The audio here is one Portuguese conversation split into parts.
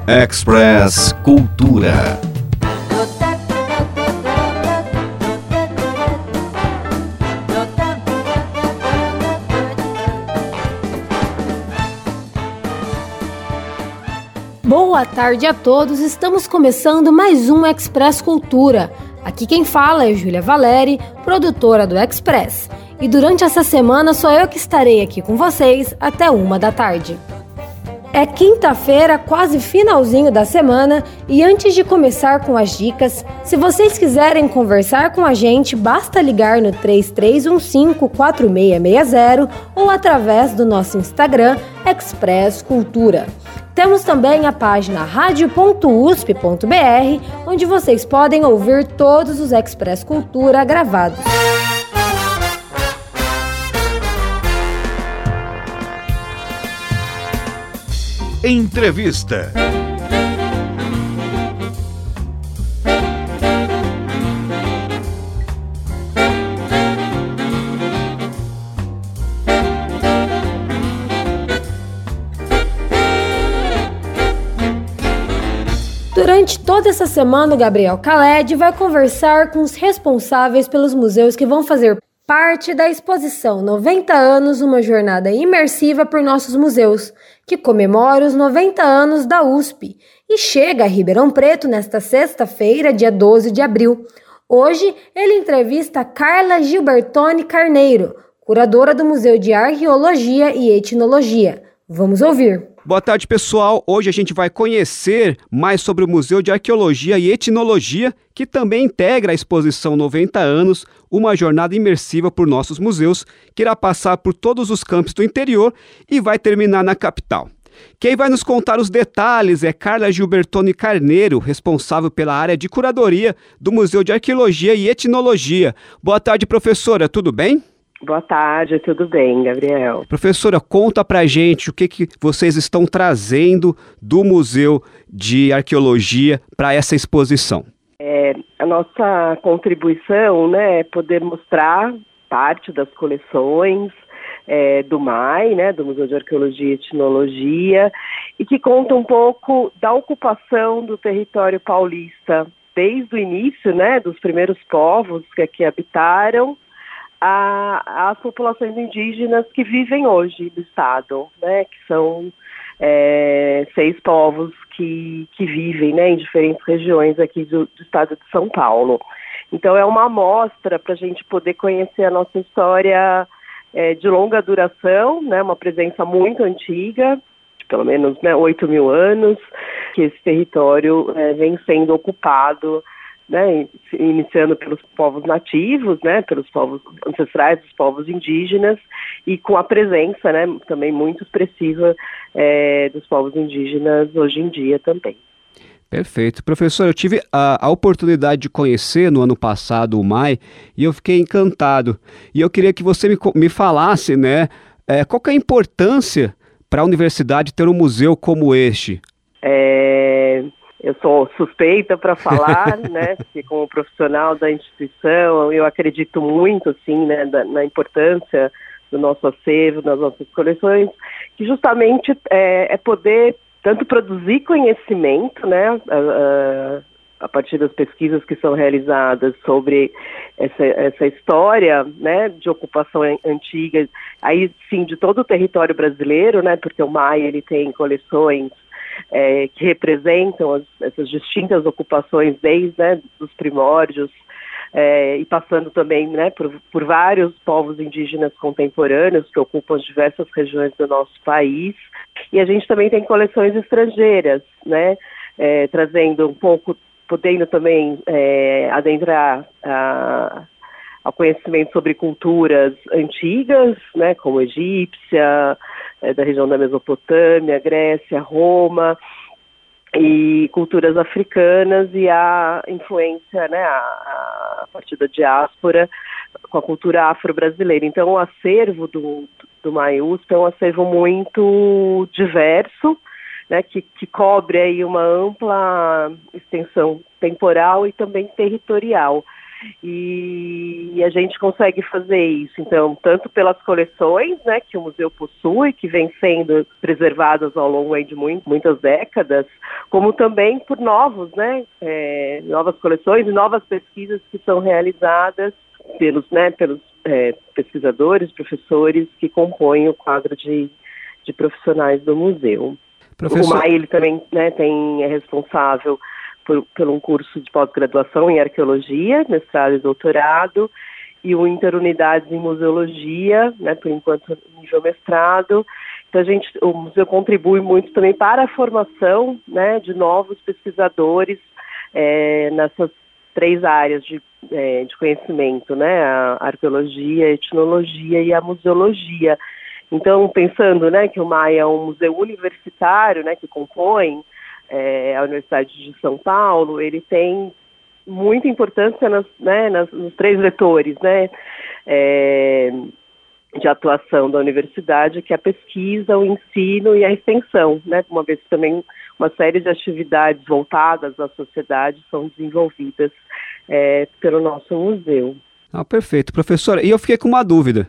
Express Cultura. Boa tarde a todos, estamos começando mais um Express Cultura. Aqui quem fala é Júlia Valeri, produtora do Express. E durante essa semana sou eu que estarei aqui com vocês até 13h. É quinta-feira, quase finalzinho da semana, e antes de começar com as dicas, se vocês quiserem conversar com a gente, basta ligar no 3315-4660 ou através do nosso Instagram, Express Cultura. Temos também a página radio.usp.br, onde vocês podem ouvir todos os Express Cultura gravados. Entrevista. Durante toda essa semana, o Gabriel Khaled vai conversar com os responsáveis pelos museus que vão fazer parte da exposição 90 anos, uma jornada imersiva por nossos museus, que comemora os 90 anos da USP e chega a Ribeirão Preto nesta sexta-feira, dia 12 de abril. Hoje, ele entrevista Carla Gilbertoni Carneiro, curadora do Museu de Arqueologia e Etnologia. Vamos ouvir. Boa tarde, pessoal. Hoje a gente vai conhecer mais sobre o Museu de Arqueologia e Etnologia, que também integra a exposição 90 anos, uma jornada imersiva por nossos museus, que irá passar por todos os campos do interior e vai terminar na capital. Quem vai nos contar os detalhes é Carla Gilbertoni Carneiro, responsável pela área de curadoria do Museu de Arqueologia e Etnologia. Boa tarde, professora. Tudo bem? Boa tarde, tudo bem, Gabriel? Professora, conta pra gente o que vocês estão trazendo do Museu de Arqueologia para essa exposição. A nossa contribuição, né, é poder mostrar parte das coleções do MAI, né, do Museu de Arqueologia e Etnologia, e que conta um pouco da ocupação do território paulista desde o início, né, dos primeiros povos que aqui habitaram, as populações indígenas que vivem hoje no estado, né, que são 6 povos que vivem, né, em diferentes regiões aqui do estado de São Paulo. Então é uma amostra para a gente poder conhecer a nossa história de longa duração, né, uma presença muito antiga, de pelo menos 8.000 anos, que esse território vem sendo ocupado, né, iniciando pelos povos nativos, né, pelos povos ancestrais, dos povos indígenas, e com a presença, né, também muito expressiva dos povos indígenas hoje em dia também. Perfeito. Professor, eu tive a oportunidade de conhecer no ano passado o MAI e eu fiquei encantado. E eu queria que você me falasse, né, qual que é a importância para a universidade ter um museu como este? Eu sou suspeita para falar, né, porque como profissional da instituição, eu acredito muito, assim, né, na importância do nosso acervo, das nossas coleções, que justamente é poder tanto produzir conhecimento, né, a partir das pesquisas que são realizadas sobre essa história, né, de ocupação antiga, aí sim, de todo o território brasileiro, né, porque o MAI, ele tem coleções que representam essas distintas ocupações desde, né, dos primórdios, e passando também, né, por vários povos indígenas contemporâneos que ocupam diversas regiões do nosso país. E a gente também tem coleções estrangeiras, né, trazendo um pouco, podendo também adentrar ao conhecimento sobre culturas antigas, né, como egípcia, da região da Mesopotâmia, Grécia, Roma, e culturas africanas e a influência, né, a partir da diáspora com a cultura afro-brasileira. Então, o acervo do MAI-USP é um acervo muito diverso, né, que cobre aí uma ampla extensão temporal e também territorial. e a gente consegue fazer isso, então, tanto pelas coleções, né, que o museu possui, que vem sendo preservadas ao longo aí de muitas décadas, como também por novas coleções e novas pesquisas que são realizadas pelos pesquisadores, professores que compõem o quadro de profissionais do museu. Professor... O MAI, ele também, né, é responsável por um curso de pós-graduação em arqueologia, mestrado e doutorado, e o Interunidades em Museologia, né, por enquanto nível mestrado. Então o museu contribui muito também para a formação, né, de novos pesquisadores nessas 3 áreas de conhecimento, né, a arqueologia, a etnologia e a museologia. Então, pensando, né, que o MAI é um museu universitário, né, que compõe a Universidade de São Paulo, ele tem muita importância nos 3 vetores, né, de atuação da universidade, que é a pesquisa, o ensino e a extensão, né, uma vez que também uma série de atividades voltadas à sociedade são desenvolvidas pelo nosso museu. Perfeito. Professora, e eu fiquei com uma dúvida.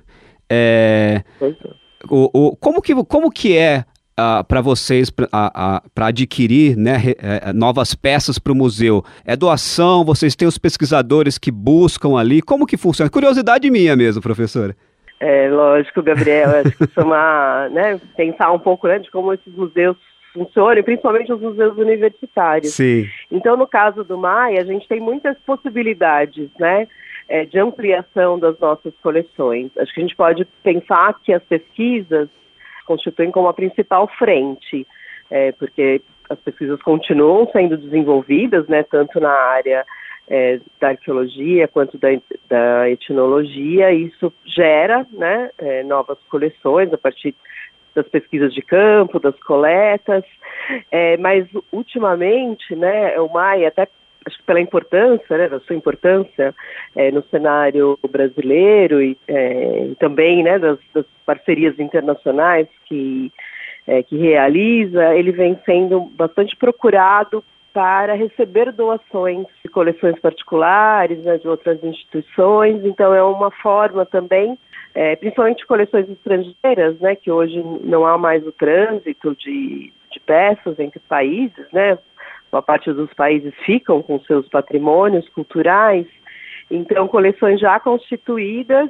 Como que é para vocês para adquirir, né, novas peças para o museu? É doação? Vocês têm os pesquisadores que buscam ali? Como que funciona? Curiosidade minha mesmo, professora. Lógico, Gabriel. Acho que isso é pensar um pouco, né, de como esses museus funcionam, principalmente os museus universitários. Sim. Então, no caso do MAI, a gente tem muitas possibilidades, né, de ampliação das nossas coleções. Acho que a gente pode pensar que as pesquisas constituem como a principal frente, porque as pesquisas continuam sendo desenvolvidas, né, tanto na área da arqueologia quanto da etnologia. Isso gera, né, novas coleções a partir das pesquisas de campo, das coletas, mas ultimamente, né, o MAI, até acho que pela importância, né, da sua importância no cenário brasileiro e também, né, das parcerias internacionais que realiza, ele vem sendo bastante procurado para receber doações de coleções particulares, né, de outras instituições. Então é uma forma também, principalmente coleções estrangeiras, né, que hoje não há mais o trânsito de peças entre países, né, uma parte dos países ficam com seus patrimônios culturais, então coleções já constituídas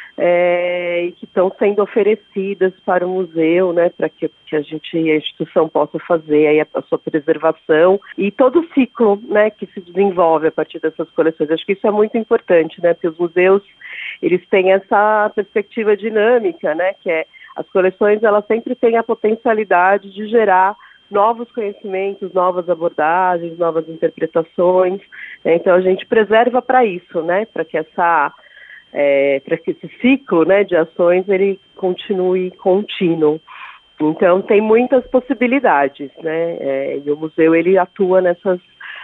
e que estão sendo oferecidas para o museu, né, para que a instituição possa fazer aí a sua preservação e todo o ciclo, né, que se desenvolve a partir dessas coleções. Acho que isso é muito importante, né, porque os museus, eles têm essa perspectiva dinâmica, né, que as coleções, elas sempre têm a potencialidade de gerar novos conhecimentos, novas abordagens, novas interpretações. Então a gente preserva para isso, né, para que esse ciclo, né, de ações ele continue contínuo. Então tem muitas possibilidades, né, e o museu ele atua nessas,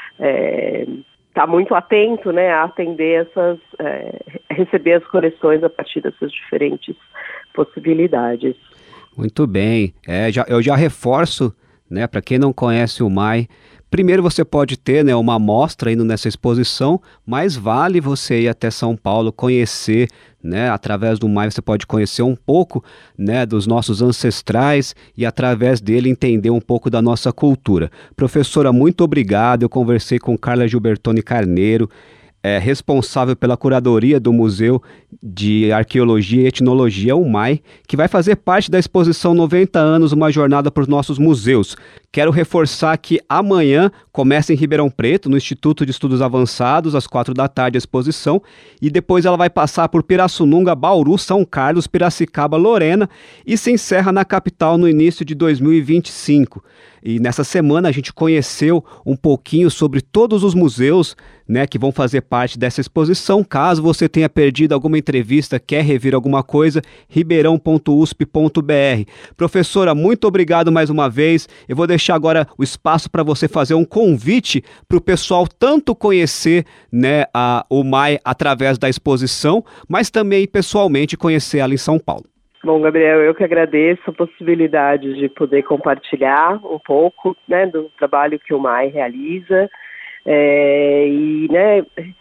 está muito atento, né, a atender receber as coleções a partir dessas diferentes possibilidades. Muito bem, eu já reforço, né, para quem não conhece o MAI, primeiro você pode ter, né, uma amostra indo nessa exposição, mas vale você ir até São Paulo conhecer, né, através do MAI você pode conhecer um pouco, né, dos nossos ancestrais e através dele entender um pouco da nossa cultura. Professora, muito obrigado. Eu conversei com Carla Gilbertoni Carneiro, responsável pela curadoria do Museu de Arqueologia e Etnologia, o MAI, que vai fazer parte da exposição 90 anos, uma jornada para os nossos museus. Quero reforçar que amanhã começa em Ribeirão Preto, no Instituto de Estudos Avançados, às 16h a exposição, e depois ela vai passar por Pirassununga, Bauru, São Carlos, Piracicaba, Lorena e se encerra na capital no início de 2025. E nessa semana a gente conheceu um pouquinho sobre todos os museus, né, que vão fazer parte dessa exposição. Caso você tenha perdido alguma entrevista, quer rever alguma coisa, ribeirão.usp.br. Professora, muito obrigado mais uma vez. Eu vou deixar agora o espaço para você fazer um convite para o pessoal tanto conhecer, né, o MAI através da exposição, mas também pessoalmente conhecer ela em São Paulo. Bom, Gabriel, eu que agradeço a possibilidade de poder compartilhar um pouco, né, do trabalho que o MAI realiza, e, né,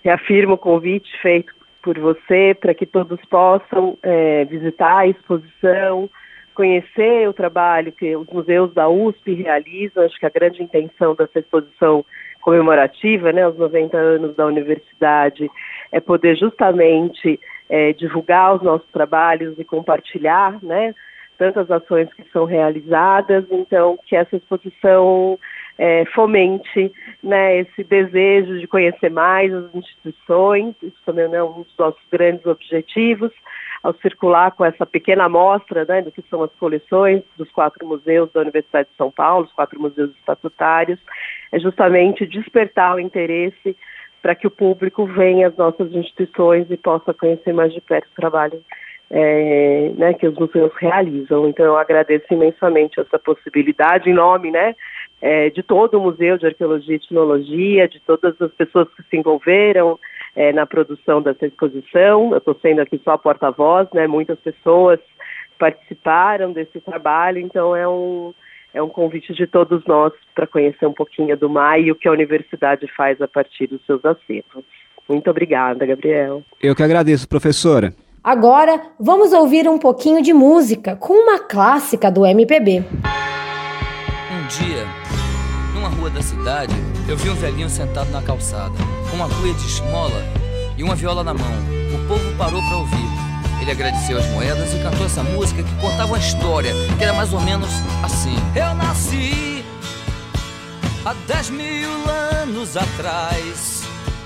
reafirmo o convite feito por você para que todos possam visitar a exposição, conhecer o trabalho que os museus da USP realizam. Acho que a grande intenção dessa exposição comemorativa, né, os 90 anos da universidade, é poder justamente divulgar os nossos trabalhos e compartilhar, né, tantas ações que são realizadas. Então, que essa exposição fomente, né, esse desejo de conhecer mais as instituições. Isso também é um dos nossos grandes objetivos, ao circular com essa pequena amostra, né, do que são as coleções dos 4 museus da Universidade de São Paulo, os 4 museus estatutários, é justamente despertar o interesse para que o público venha às nossas instituições e possa conhecer mais de perto o trabalho né, que os museus realizam. Então eu agradeço imensamente essa possibilidade, em nome, né, de todo o Museu de Arqueologia e Etnologia, de todas as pessoas que se envolveram na produção dessa exposição. Eu estou sendo aqui só a porta-voz, né, muitas pessoas participaram desse trabalho, então é um convite de todos nós para conhecer um pouquinho do MAI e o que a universidade faz a partir dos seus acervos. Muito obrigada, Gabriel. Eu que agradeço, professora. Agora, vamos ouvir um pouquinho de música com uma clássica do MPB. Um dia, numa rua da cidade, eu vi um velhinho sentado na calçada, com uma cuia de esmola e uma viola na mão. O povo parou para ouvir. Ele agradeceu as moedas e cantou essa música que contava uma história, que era mais ou menos assim. Eu nasci há 10.000 anos atrás,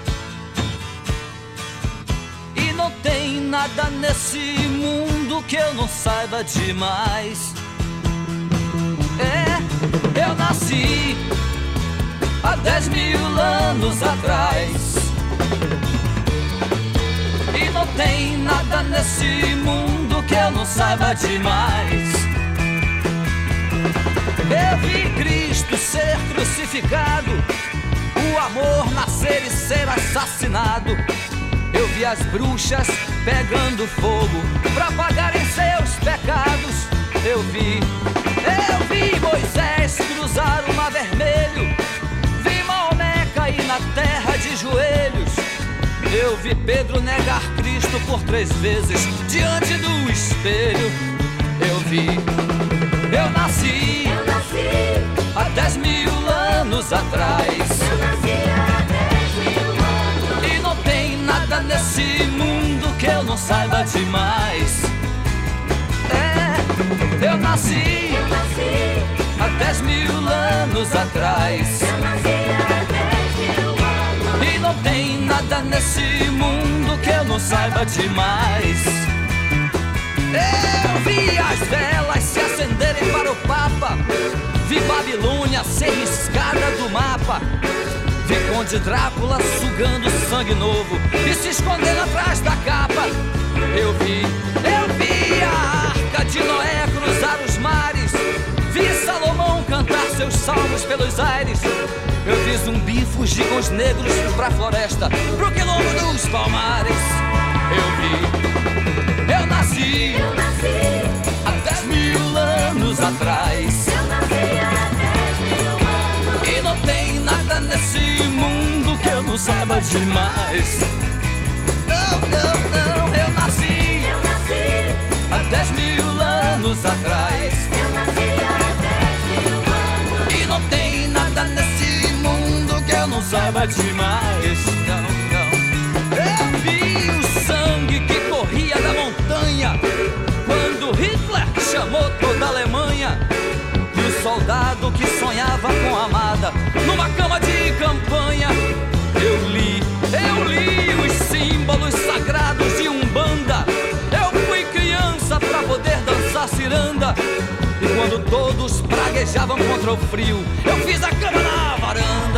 e não tem nada nesse mundo que eu não saiba demais. Eu nasci há 10.000 anos atrás, e não tem nada nesse mundo que eu não saiba demais. Eu vi Cristo ser crucificado, o amor nascer e ser assassinado. Eu vi as bruxas pegando fogo pra pagarem seus pecados. Eu vi Moisés cruzar o mar vermelho, vi Maomé cair na terra de joelhos. Eu vi Pedro negar Cristo por 3 vezes diante do espelho. Eu nasci há 10.000 anos atrás. Eu nasci há 10.000 anos. E não tem nada nesse mundo que eu não saiba demais. Eu nasci há 10.000 anos atrás. Eu nasci há 10.000 anos. E não tem nada nesse mundo que eu não saiba demais. Eu vi as velas se acenderem para o Papa, vi Babilônia ser riscada do mapa, vi Conde Drácula sugando sangue novo e se escondendo atrás da capa. Eu vi a Arca de Noé cruzar os mares, vi Salomão cantar seus salmos pelos aires. Eu vi Zumbi fugir com os negros pra floresta, pro quilombo dos palmares. Eu nasci há 10.000 anos atrás. Eu nasci há 10.000 anos. E não tem nada nesse mundo que eu não saiba demais. Não, eu nasci há 10.000 anos atrás. Eu nasci há 10.000 anos. E não tem nada nesse mundo que eu não saiba demais. Não. Eu vi o sangue que corria da montanha quando Hitler chamou toda a Alemanha. E o soldado que sonhava com a amada numa cama de campanha. Eu li os símbolos sagrados de Umbanda. Eu fui criança pra poder dançar ciranda. E quando todos praguejavam contra o frio, eu fiz a cama na varanda.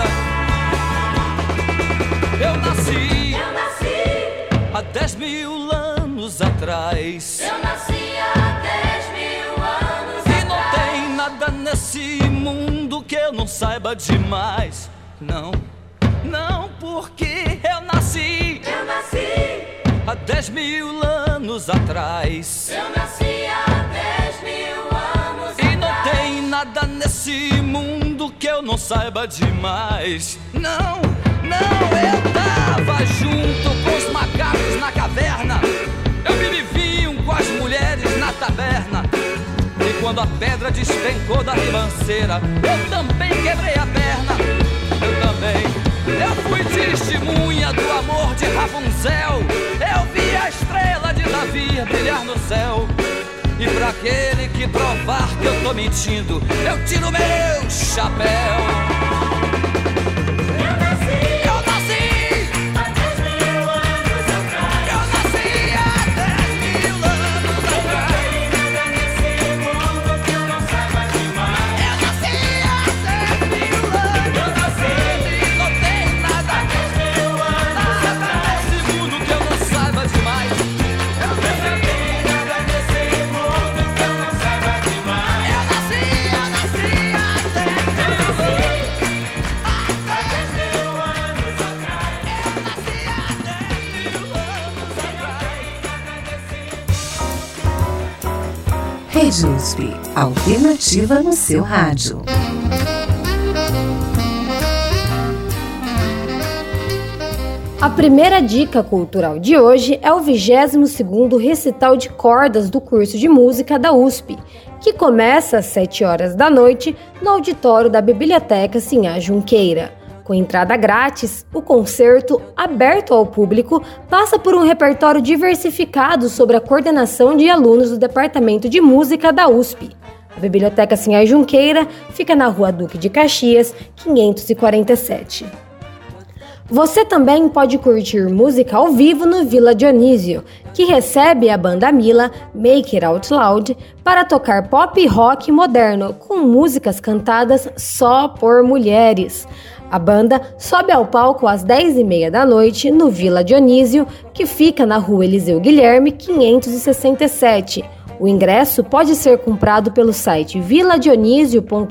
Eu nasci há 10.000 anos atrás. Eu nasci há 10.000 anos E não atrás. tem nada nesse mundo que eu não saiba demais. Não, porque eu nasci há 10.000 anos atrás. Eu nasci há 10.000 anos E não atrás. tem nada nesse mundo que eu não saiba demais. Não, Não, eu tava junto com os macacos na caverna. Eu me viviam com as mulheres na taberna. E quando a pedra despencou da ribanceira, eu também quebrei a perna. Eu também. Eu fui testemunha do amor de Rapunzel. Eu vi a estrela de Davi brilhar no céu. E pra aquele que provar que eu tô mentindo, eu tiro meu chapéu. Eu nasci há 10 mil anos atrás. Eu nasci há 10 mil anos atrás. Eu não tenho nada nesse mundo que eu não saiba demais. Eu nasci há 10 mil anos. Eu nasci e não tem nada. 10 mil anos atrás. Nesse mundo que eu não saiba demais. Eu não tenho nada nesse mundo que eu não saiba demais. Eu nasci há 10 mil anos atrás. Rede USP, alternativa no seu rádio. A primeira dica cultural de hoje é o 22º recital de cordas do curso de música da USP, que começa às 7 horas da noite no auditório da Biblioteca Sinhá Junqueira. Com entrada grátis, o concerto, aberto ao público, passa por um repertório diversificado sobre a coordenação de alunos do Departamento de Música da USP. A Biblioteca Sinhá Junqueira fica na Rua Duque de Caxias, 547. Você também pode curtir música ao vivo no Vila Dionísio, que recebe a banda Mila, Make It Out Loud, para tocar pop e rock moderno com músicas cantadas só por mulheres. A banda sobe ao palco às 10h30 da noite no Vila Dionísio, que fica na Rua Eliseu Guilherme, 567. O ingresso pode ser comprado pelo site viladionisio.com.br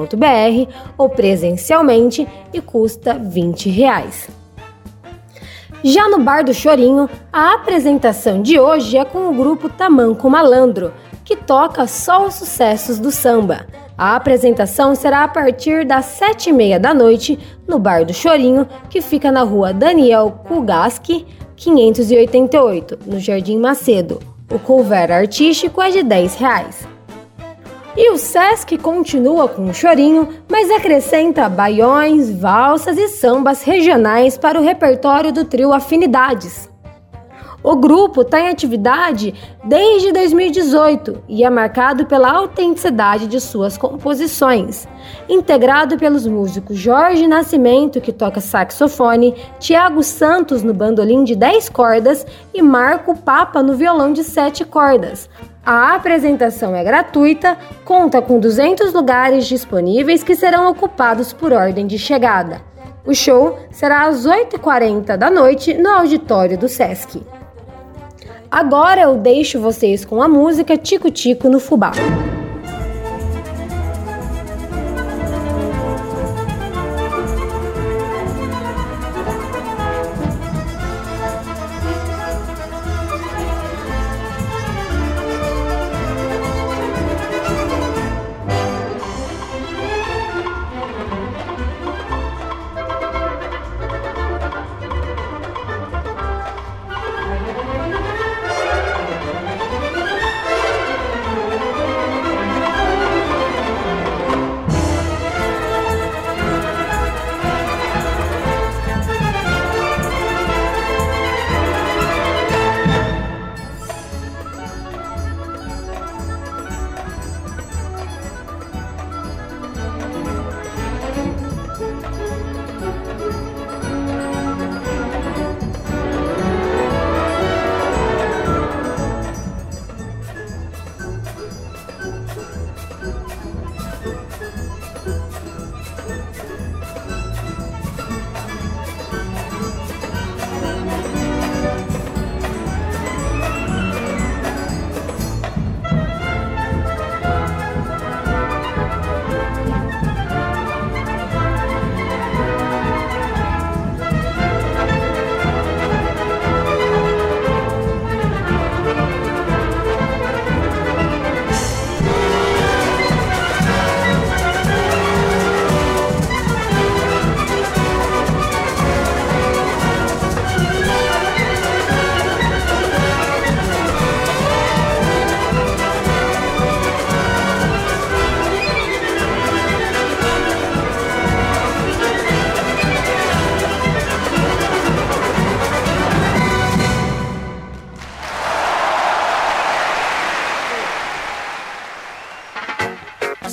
ou presencialmente e custa R$20. Já no Bar do Chorinho, a apresentação de hoje é com o grupo Tamanco Malandro, que toca só os sucessos do samba. A apresentação será a partir das 7h30 da noite no Bar do Chorinho, que fica na Rua Daniel Kugaski, 588, no Jardim Macedo. O couvert artístico é de R$10. E o Sesc continua com o chorinho, mas acrescenta baiões, valsas e sambas regionais para o repertório do trio Afinidades. O grupo está em atividade desde 2018 e é marcado pela autenticidade de suas composições. Integrado pelos músicos Jorge Nascimento, que toca saxofone, Tiago Santos no bandolim de 10 cordas e Marco Papa no violão de 7 cordas. A apresentação é gratuita, conta com 200 lugares disponíveis que serão ocupados por ordem de chegada. O show será às 8h40 da noite no auditório do Sesc. Agora eu deixo vocês com a música Tico Tico no Fubá.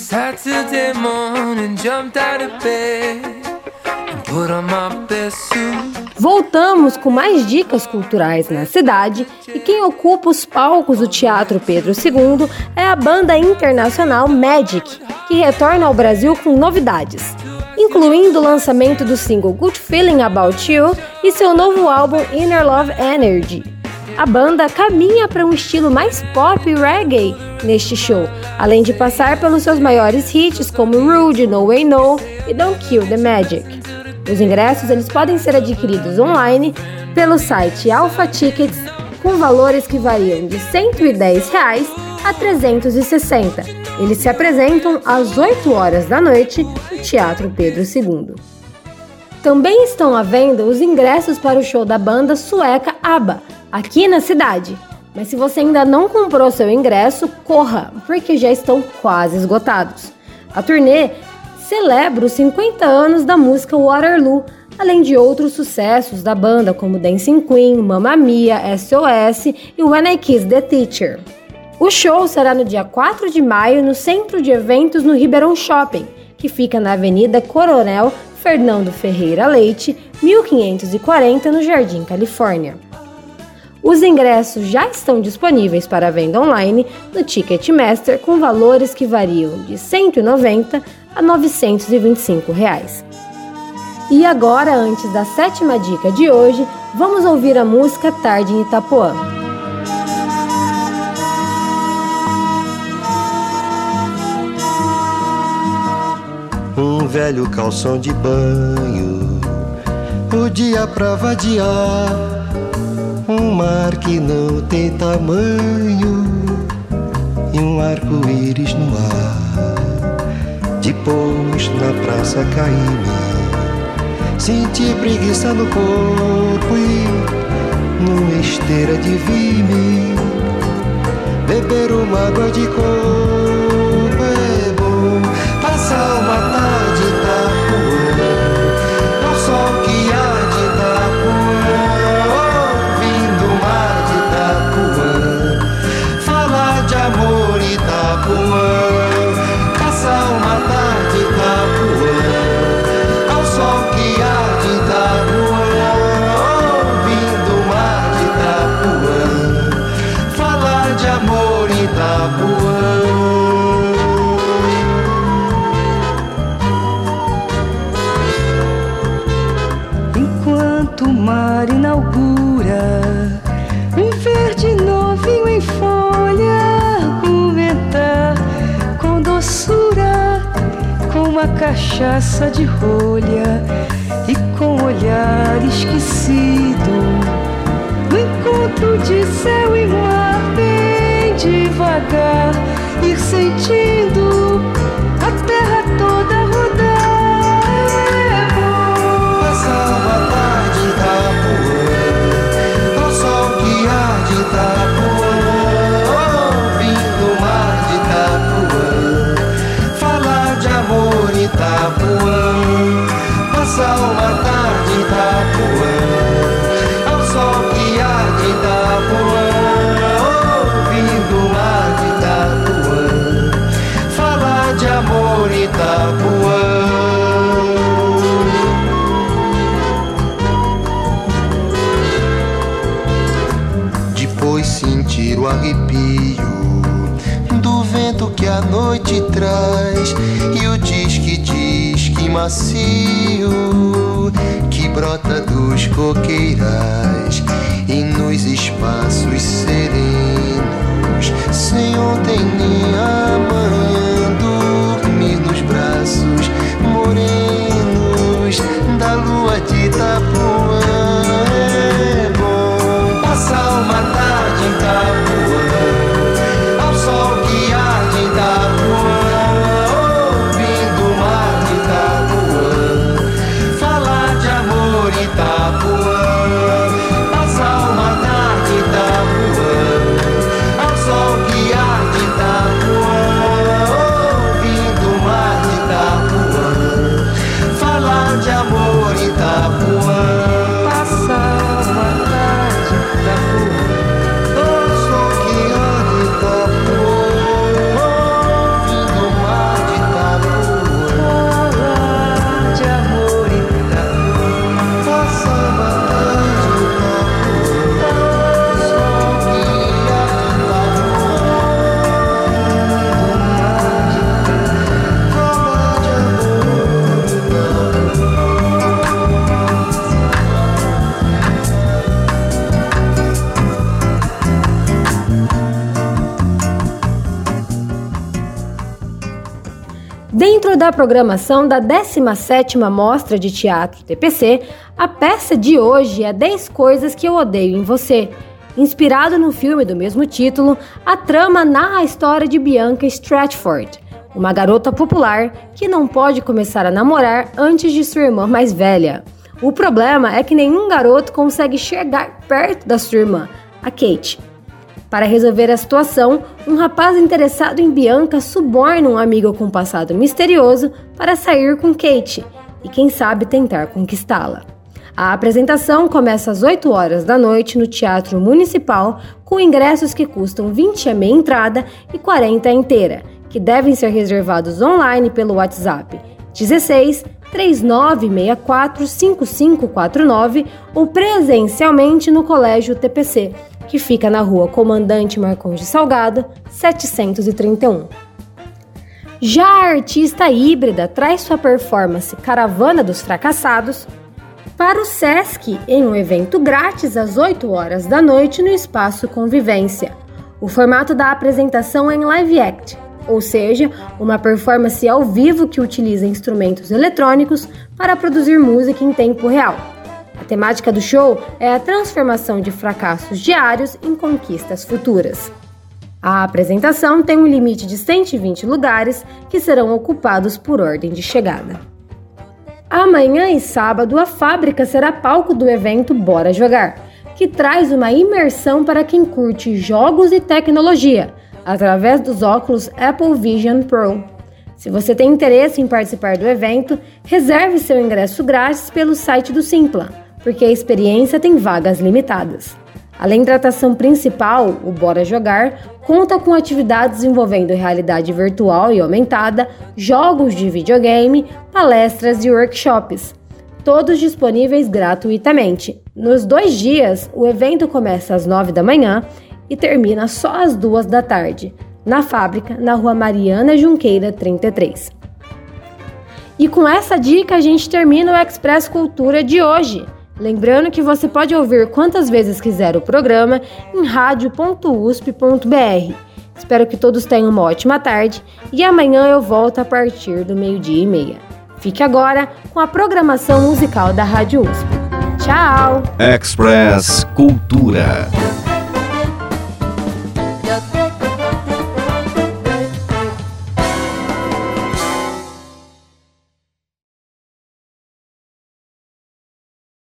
Saturday morning, jumped out of bed and put on my best suit. Voltamos com mais dicas culturais na cidade e quem ocupa os palcos do Teatro Pedro II é a banda internacional Magic, que retorna ao Brasil com novidades, incluindo o lançamento do single Good Feeling About You e seu novo álbum Inner Love Energy. A banda caminha para um estilo mais pop e reggae neste show, além de passar pelos seus maiores hits como Rude, No Way No e Don't Kill the Magic. Os ingressos eles podem ser adquiridos online pelo site Alpha Tickets com valores que variam de R$ 110 a R$ 360. Eles se apresentam às 8 horas da noite no Teatro Pedro II. Também estão à venda os ingressos para o show da banda sueca ABBA, aqui na cidade. Mas se você ainda não comprou seu ingresso, corra, porque já estão quase esgotados. A turnê celebra os 50 anos da música Waterloo, além de outros sucessos da banda como Dancing Queen, Mamma Mia, SOS e When I Kiss the Teacher. O show será no dia 4 de maio no Centro de Eventos no Ribeirão Shopping, que fica na Avenida Coronel Fernando Ferreira Leite, 1540, no Jardim Califórnia. Os ingressos já estão disponíveis para venda online no Ticketmaster com valores que variam de R$ 190 a R$ 925. E agora, antes da 7ª dica de hoje, vamos ouvir a música Tarde em Itapuã. Um velho calção de banho, o dia pra vadiar, um mar que não tem tamanho e um arco-íris no ar. Depois na praça caí-me, senti preguiça no corpo e numa esteira de vi-me beber uma água de coco. É bom passar uma tarde em Itapuã, ao sol que há de Itapuã, ouvindo o mar de Itapuã, falar de amor em Itapuã. Passar uma tarde em Itapuã, ao sol que há de Itapuã, ouvindo o mar de Itapuã, falar de amor em Itapuã. Enquanto o mar inaugura um verde novinho em folha, argumentar com doçura, com uma cachaça de rolha e com olhar esquecido, no encontro de céu e mar, bem devagar, ir sentindo a terra toda rodar. É bom passar uma tarde em Itapuã, ao sol que há de Itapuã, ouvindo o mar de Itapuã, falar de amor em Itapuã. Passar uma tarde em Itapuã, ao sol que há de Itapuã, ouvindo o mar de Itapuã, falar de amor em Itapuã. Depois sentir o arrepio do vento que a noite traz e o disque macio que brota dos coqueirais e nos espaços serenos, sem ontem nem amanhã, dormir nos braços morenos da lua de Itapuã. É bom passar uma tarde em Itapuã, ao sol que há de Itapuã, ouvindo o mar de Itapuã, falar de amor em Itapuã. Passar uma tarde em Itapuã, ao sol que há de Itapuã, ouvindo o mar de Itapuã, falar de amor em Itapuã. Dentro da programação da 17ª Mostra de Teatro TPC, a peça de hoje é 10 Coisas que Eu Odeio em Você. Inspirado no filme do mesmo título, a trama narra a história de Bianca Stratford, uma garota popular que não pode começar a namorar antes de sua irmã mais velha. O problema é que nenhum garoto consegue chegar perto da sua irmã, a Kate. Para resolver a situação, um rapaz interessado em Bianca suborna um amigo com passado misterioso para sair com Kate e, quem sabe, tentar conquistá-la. A apresentação começa às 8 horas da noite no Teatro Municipal, com ingressos que custam 20 a meia entrada e 40 a inteira, que devem ser reservados online pelo WhatsApp 16 3964 5549 ou presencialmente no Colégio TPC, que fica na Rua Comandante Marcondes de Salgado, 731. Já a artista híbrida traz sua performance Caravana dos Fracassados para o Sesc em um evento grátis às 8 horas da noite no Espaço Convivência. O formato da apresentação é em live act, ou seja, uma performance ao vivo que utiliza instrumentos eletrônicos para produzir música em tempo real. A temática do show é a transformação de fracassos diários em conquistas futuras. A apresentação tem um limite de 120 lugares que serão ocupados por ordem de chegada. Amanhã e sábado, a Fábrica será palco do evento Bora Jogar, que traz uma imersão para quem curte jogos e tecnologia, através dos óculos Apple Vision Pro. Se você tem interesse em participar do evento, reserve seu ingresso grátis pelo site do Simpla, porque a experiência tem vagas limitadas. Além da atração principal, o Bora Jogar conta com atividades envolvendo realidade virtual e aumentada, jogos de videogame, palestras e workshops, todos disponíveis gratuitamente. Nos 2 dias, o evento começa às 9 da manhã e termina só às 2 da tarde, na Fábrica, na Rua Mariana Junqueira 33. E com essa dica a gente termina o Express Cultura de hoje. Lembrando que você pode ouvir quantas vezes quiser o programa em radio.usp.br. Espero que todos tenham uma ótima tarde e amanhã eu volto a partir do 12:30. Fique agora com a programação musical da Rádio USP. Tchau! Express Cultura.